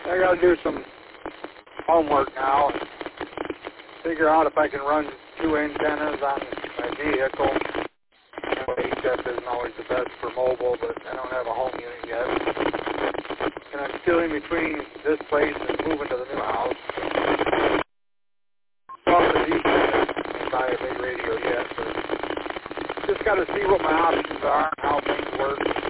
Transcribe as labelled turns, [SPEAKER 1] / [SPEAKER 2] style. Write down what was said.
[SPEAKER 1] I got to do some homework now and figure out if I can run 2 antennas on my vehicle. HF isn't always the best for mobile, but I don't have a home unit yet. And I'm still in between this place and moving to the new house. Well, the deep can't buy a big radio yet, but just got to see what my options are, how things work.